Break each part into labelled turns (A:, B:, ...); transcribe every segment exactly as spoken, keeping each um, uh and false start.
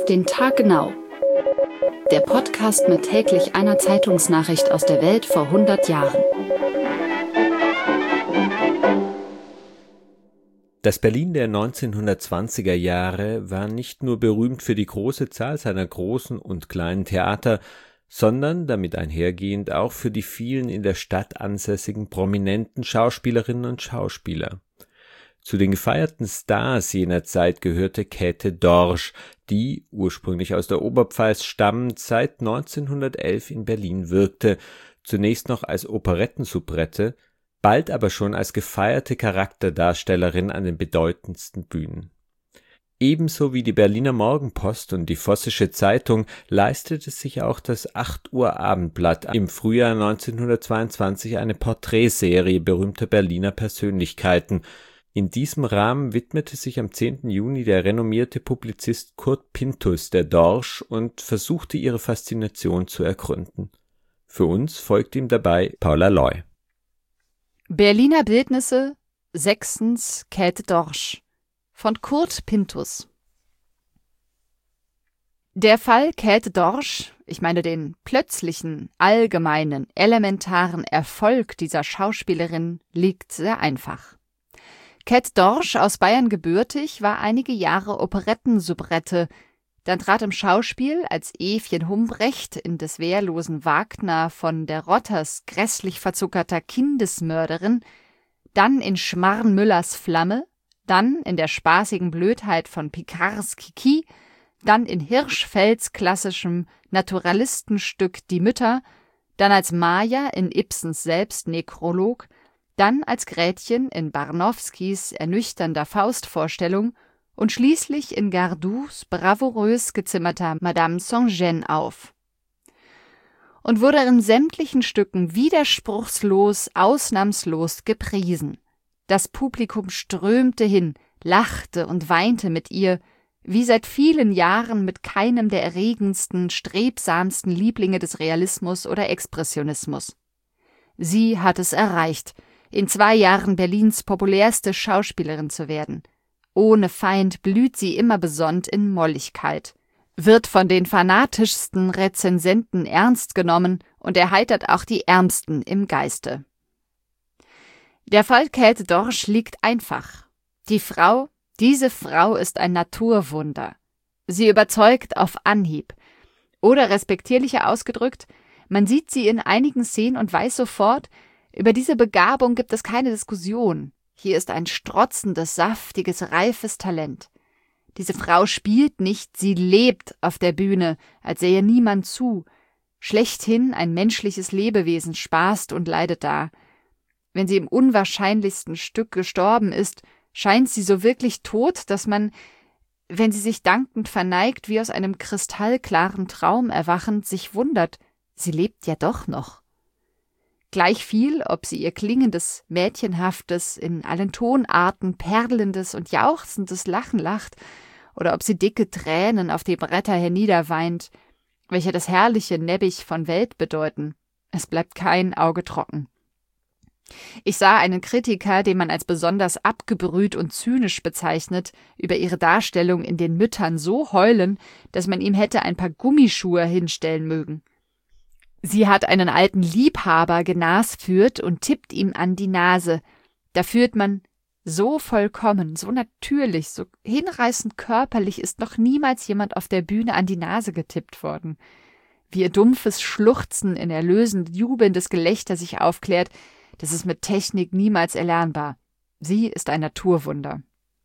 A: Auf den Tag genau. Der Podcast mit täglich einer Zeitungsnachricht aus der Welt vor hundert Jahren.
B: Das Berlin der neunzehnhundertzwanziger Jahre war nicht nur berühmt für die große Zahl seiner großen und kleinen Theater, sondern damit einhergehend auch für die vielen in der Stadt ansässigen prominenten Schauspielerinnen und Schauspieler. Zu den gefeierten Stars jener Zeit gehörte Käthe Dorsch, die, ursprünglich aus der Oberpfalz stammend, seit neunzehnhundertelf in Berlin wirkte, zunächst noch als Operettensoubrette, bald aber schon als gefeierte Charakterdarstellerin an den bedeutendsten Bühnen. Ebenso wie die Berliner Morgenpost und die Vossische Zeitung leistete sich auch das acht Uhr Abendblatt im Frühjahr neunzehnhundertzweiundzwanzig eine Porträtserie berühmter Berliner Persönlichkeiten. In diesem Rahmen widmete sich am zehnten Juni der renommierte Publizist Kurt Pinthus der Dorsch und versuchte ihre Faszination zu ergründen. Für uns folgt ihm dabei Paula Loy.
C: Berliner Bildnisse, sechstens Käthe Dorsch von Kurt Pinthus. Der Fall Käthe Dorsch, ich meine den plötzlichen, allgemeinen, elementaren Erfolg dieser Schauspielerin, liegt sehr einfach. Käthe Dorsch, aus Bayern gebürtig, war einige Jahre Operettensoubrette, dann trat im Schauspiel als Evchen Humbrecht in des wehrlosen Wagner von der Rotters grässlich verzuckerter Kindesmörderin, dann in Schmarrn-Müllers Flamme, dann in der spaßigen Blödheit von Picards Kiki, dann in Hirschfelds klassischem Naturalistenstück Die Mütter, dann als Maja in Ibsens Selbstnekrolog, dann als Gretchen in Barnowskis ernüchternder Faustvorstellung und schließlich in Gardous bravourös gezimmerter Madame Sans-Gêne auf. Und wurde in sämtlichen Stücken widerspruchslos, ausnahmslos gepriesen. Das Publikum strömte hin, lachte und weinte mit ihr, wie seit vielen Jahren mit keinem der erregendsten, strebsamsten Lieblinge des Realismus oder Expressionismus. Sie hat es erreicht, in zwei Jahren Berlins populärste Schauspielerin zu werden. Ohne Feind blüht sie immer besonnt in Molligkeit, wird von den fanatischsten Rezensenten ernst genommen und erheitert auch die Ärmsten im Geiste. Der Fall Käthe Dorsch liegt einfach. Die Frau, diese Frau ist ein Naturwunder. Sie überzeugt auf Anhieb. Oder respektierlicher ausgedrückt, man sieht sie in einigen Szenen und weiß sofort, über diese Begabung gibt es keine Diskussion. Hier ist ein strotzendes, saftiges, reifes Talent. Diese Frau spielt nicht, sie lebt auf der Bühne, als sähe niemand zu. Schlechthin ein menschliches Lebewesen spaßt und leidet da. Wenn sie im unwahrscheinlichsten Stück gestorben ist, scheint sie so wirklich tot, dass man, wenn sie sich dankend verneigt, wie aus einem kristallklaren Traum erwachend, sich wundert, sie lebt ja doch noch. Gleichviel, ob sie ihr klingendes, mädchenhaftes, in allen Tonarten perlendes und jauchzendes Lachen lacht, oder ob sie dicke Tränen auf die Bretter herniederweint, welche das herrliche Nebbig von Welt bedeuten. Es bleibt kein Auge trocken. Ich sah einen Kritiker, den man als besonders abgebrüht und zynisch bezeichnet, über ihre Darstellung in den Müttern so heulen, dass man ihm hätte ein paar Gummischuhe hinstellen mögen. Sie hat einen alten Liebhaber genasführt und tippt ihm an die Nase. Da führt man so vollkommen, so natürlich, so hinreißend körperlich ist noch niemals jemand auf der Bühne an die Nase getippt worden. Wie ihr dumpfes Schluchzen in erlösend jubelndes Gelächter sich aufklärt, das ist mit Technik niemals erlernbar. Sie ist ein Naturwunder.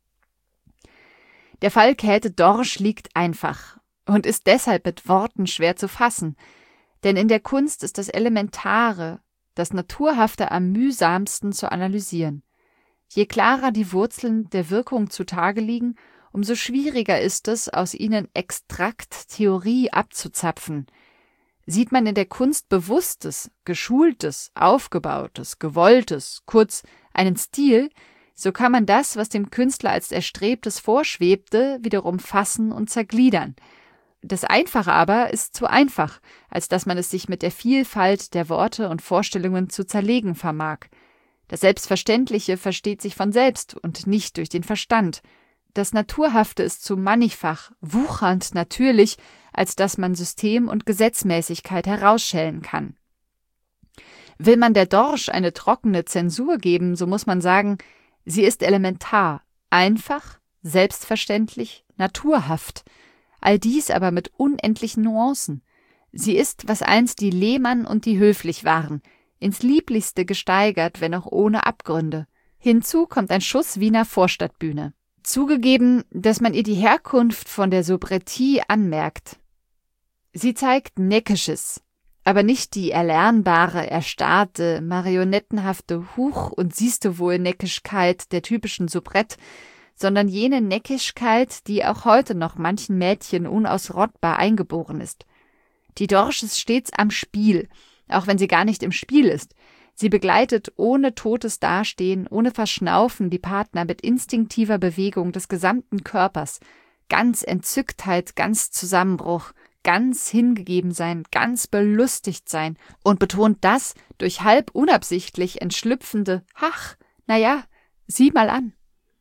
C: Der Fall Käthe Dorsch liegt einfach und ist deshalb mit Worten schwer zu fassen. Denn in der Kunst ist das Elementare, das Naturhafte am mühsamsten zu analysieren. Je klarer die Wurzeln der Wirkung zutage liegen, umso schwieriger ist es, aus ihnen Extrakt Theorie abzuzapfen. Sieht man in der Kunst Bewusstes, Geschultes, Aufgebautes, Gewolltes, kurz einen Stil, so kann man das, was dem Künstler als Erstrebtes vorschwebte, wiederum fassen und zergliedern. Das Einfache aber ist zu einfach, als dass man es sich mit der Vielfalt der Worte und Vorstellungen zu zerlegen vermag. Das Selbstverständliche versteht sich von selbst und nicht durch den Verstand. Das Naturhafte ist zu mannigfach, wuchernd natürlich, als dass man System und Gesetzmäßigkeit herausschälen kann. Will man der Dorsch eine trockene Zensur geben, so muss man sagen, sie ist elementar, einfach, selbstverständlich, naturhaft, all dies aber mit unendlichen Nuancen. Sie ist, was einst die Lehmann und die Höflich waren, ins Lieblichste gesteigert, wenn auch ohne Abgründe. Hinzu kommt ein Schuss Wiener Vorstadtbühne. Zugegeben, dass man ihr die Herkunft von der Soubretie anmerkt. Sie zeigt Neckisches, aber nicht die erlernbare, erstarrte, marionettenhafte Huch- und Siehste-wohl-Neckischkeit der typischen Soubrette, sondern jene Neckischkeit, die auch heute noch manchen Mädchen unausrottbar eingeboren ist. Die Dorsch ist stets am Spiel, auch wenn sie gar nicht im Spiel ist. Sie begleitet ohne totes Dastehen, ohne Verschnaufen die Partner mit instinktiver Bewegung des gesamten Körpers. Ganz Entzücktheit, ganz Zusammenbruch, ganz hingegeben sein, ganz belustigt sein und betont das durch halb unabsichtlich entschlüpfende »Ach, na ja, sieh mal an«.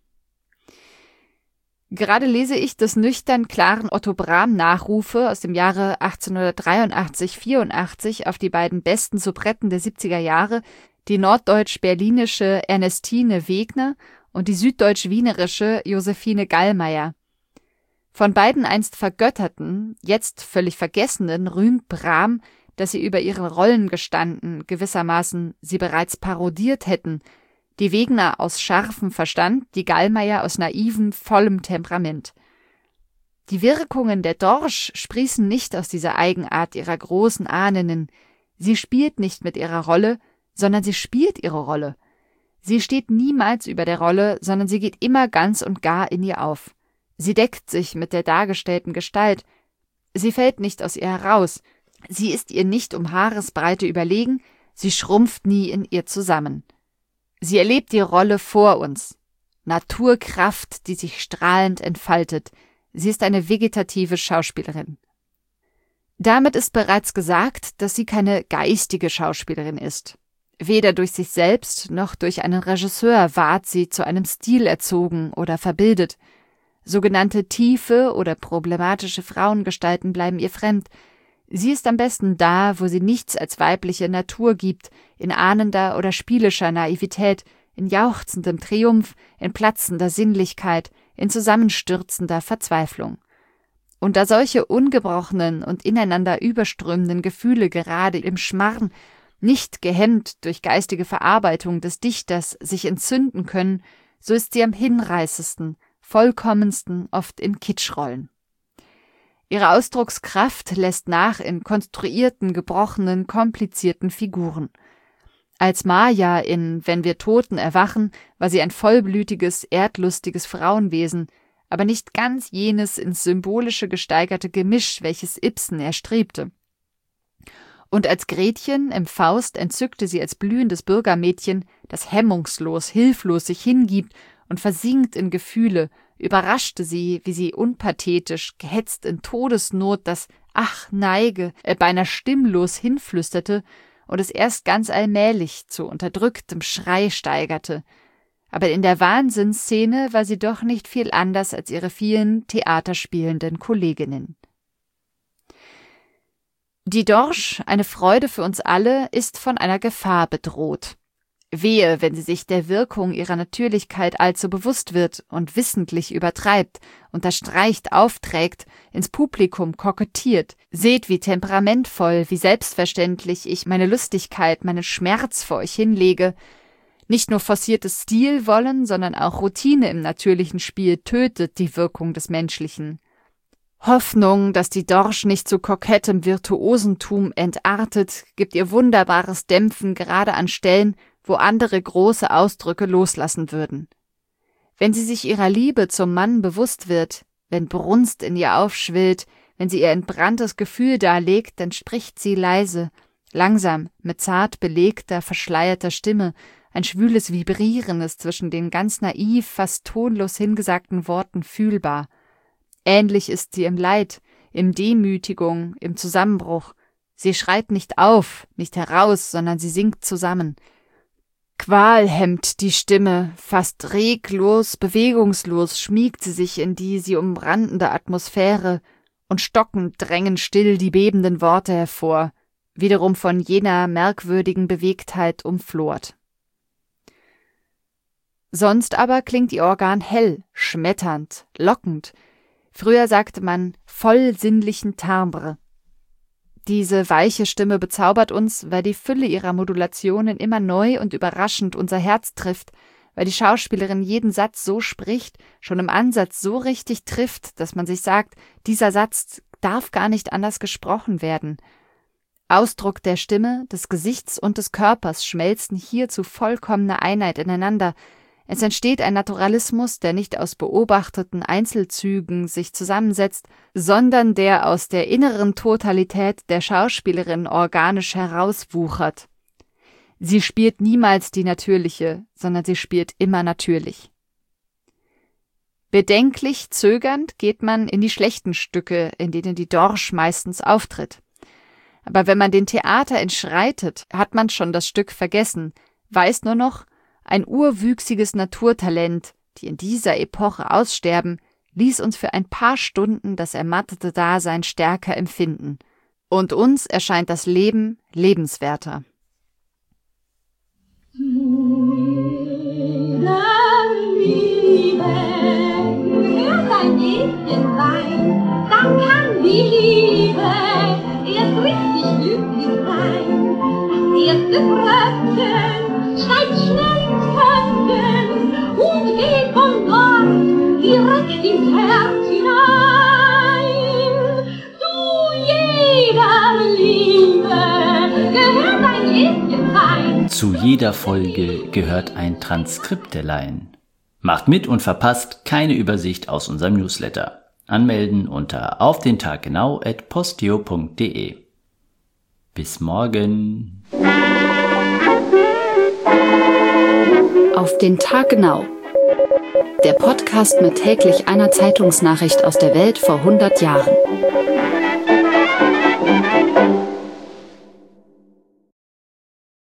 C: Gerade lese ich des nüchtern klaren Otto Brahm-Nachrufe aus dem Jahre achtzehnhundertdreiundachtzig vierundachtzig auf die beiden besten Soubretten der siebziger Jahre, die norddeutsch-berlinische Ernestine Wegner und die süddeutsch-wienerische Josephine Gallmeier. Von beiden einst vergötterten, jetzt völlig vergessenen, rühmt Brahm, dass sie über ihre Rollen gestanden, gewissermaßen sie bereits parodiert hätten, die Wegner aus scharfem Verstand, die Gallmeier aus naivem, vollem Temperament. Die Wirkungen der Dorsch sprießen nicht aus dieser Eigenart ihrer großen Ahnen. Sie spielt nicht mit ihrer Rolle, sondern sie spielt ihre Rolle. Sie steht niemals über der Rolle, sondern sie geht immer ganz und gar in ihr auf. Sie deckt sich mit der dargestellten Gestalt. Sie fällt nicht aus ihr heraus. Sie ist ihr nicht um Haaresbreite überlegen, sie schrumpft nie in ihr zusammen. Sie erlebt die Rolle vor uns. Naturkraft, die sich strahlend entfaltet. Sie ist eine vegetative Schauspielerin. Damit ist bereits gesagt, dass sie keine geistige Schauspielerin ist. Weder durch sich selbst noch durch einen Regisseur ward sie zu einem Stil erzogen oder verbildet. Sogenannte tiefe oder problematische Frauengestalten bleiben ihr fremd. Sie ist am besten da, wo sie nichts als weibliche Natur gibt, in ahnender oder spielischer Naivität, in jauchzendem Triumph, in platzender Sinnlichkeit, in zusammenstürzender Verzweiflung. Und da solche ungebrochenen und ineinander überströmenden Gefühle gerade im Schmarrn, nicht gehemmt durch geistige Verarbeitung des Dichters, sich entzünden können, so ist sie am hinreißendsten, vollkommensten oft in Kitschrollen. Ihre Ausdruckskraft lässt nach in konstruierten, gebrochenen, komplizierten Figuren. Als Maya in »Wenn wir Toten erwachen« war sie ein vollblütiges, erdlustiges Frauenwesen, aber nicht ganz jenes ins Symbolische gesteigerte Gemisch, welches Ibsen erstrebte. Und als Gretchen im Faust entzückte sie als blühendes Bürgermädchen, das hemmungslos, hilflos sich hingibt und versinkt in Gefühle, überraschte sie, wie sie unpathetisch, gehetzt in Todesnot, das »Ach, neige« äh, beinahe stimmlos hinflüsterte und es erst ganz allmählich zu unterdrücktem Schrei steigerte. Aber in der Wahnsinnsszene war sie doch nicht viel anders als ihre vielen theaterspielenden Kolleginnen. Die Dorsch, eine Freude für uns alle, ist von einer Gefahr bedroht. Wehe, wenn sie sich der Wirkung ihrer Natürlichkeit allzu bewusst wird und wissentlich übertreibt, unterstreicht, aufträgt, ins Publikum kokettiert. Seht, wie temperamentvoll, wie selbstverständlich ich meine Lustigkeit, meinen Schmerz vor euch hinlege. Nicht nur forciertes Stilwollen, sondern auch Routine im natürlichen Spiel tötet die Wirkung des Menschlichen. Hoffnung, dass die Dorsch nicht zu kokettem Virtuosentum entartet, gibt ihr wunderbares Dämpfen gerade an Stellen, wo andere große Ausdrücke loslassen würden. Wenn sie sich ihrer Liebe zum Mann bewusst wird, wenn Brunst in ihr aufschwillt, wenn sie ihr entbranntes Gefühl darlegt, dann spricht sie leise, langsam, mit zart belegter, verschleierter Stimme, ein schwüles Vibrieren ist zwischen den ganz naiv, fast tonlos hingesagten Worten fühlbar. Ähnlich ist sie im Leid, im Demütigung, im Zusammenbruch. Sie schreit nicht auf, nicht heraus, sondern sie sinkt zusammen. Qual hemmt die Stimme, fast reglos, bewegungslos schmiegt sie sich in die sie umrandende Atmosphäre, und stockend drängen still die bebenden Worte hervor, wiederum von jener merkwürdigen Bewegtheit umflort. Sonst aber klingt ihr Organ hell, schmetternd, lockend, früher sagte man voll sinnlichen Timbre. Diese weiche Stimme bezaubert uns, weil die Fülle ihrer Modulationen immer neu und überraschend unser Herz trifft, weil die Schauspielerin jeden Satz so spricht, schon im Ansatz so richtig trifft, dass man sich sagt, dieser Satz darf gar nicht anders gesprochen werden. Ausdruck der Stimme, des Gesichts und des Körpers schmelzen hier zu vollkommener Einheit ineinander. Es entsteht ein Naturalismus, der nicht aus beobachteten Einzelzügen sich zusammensetzt, sondern der aus der inneren Totalität der Schauspielerin organisch herauswuchert. Sie spielt niemals die natürliche, sondern sie spielt immer natürlich. Bedenklich zögernd geht man in die schlechten Stücke, in denen die Dorsch meistens auftritt. Aber wenn man den Theater entschreitet, hat man schon das Stück vergessen, weiß nur noch, ein urwüchsiges Naturtalent, die in dieser Epoche aussterben, ließ uns für ein paar Stunden das ermattete Dasein stärker empfinden. Und uns erscheint das Leben lebenswerter.
D: Dann kann die Liebe erst richtig glücklich sein. Das erste Frösteln steigt schnell ins Köpfen und geht von dort direkt ins Herz hinein. Zu jeder Liebe gehört ein Lächeln.
E: Zu jeder Folge gehört ein Transkriptelein. Macht mit und verpasst keine Übersicht aus unserem Newsletter. Anmelden unter auf den Tag genau at posteo punkt de. Bis morgen.
A: Auf den Tag genau. Der Podcast mit täglich einer Zeitungsnachricht aus der Welt vor hundert Jahren.